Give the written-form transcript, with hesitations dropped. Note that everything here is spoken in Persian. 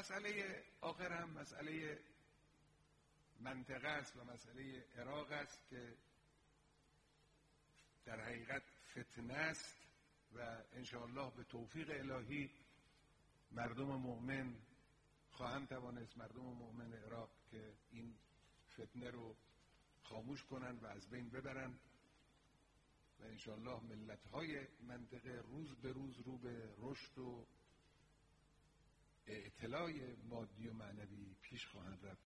مسئله آخر هم مسئله منطقه است و مسئله عراق است که در حقیقت فتنه است و انشاءالله به توفیق الهی مردم مؤمن خواهند توانست، مردم مؤمن عراق، که این فتنه رو خاموش کنند و از بین ببرند و انشاءالله ملت‌های منطقه روز به روز رو به رشد و اعتلاء مادی و معنوی پیش خواهند رفت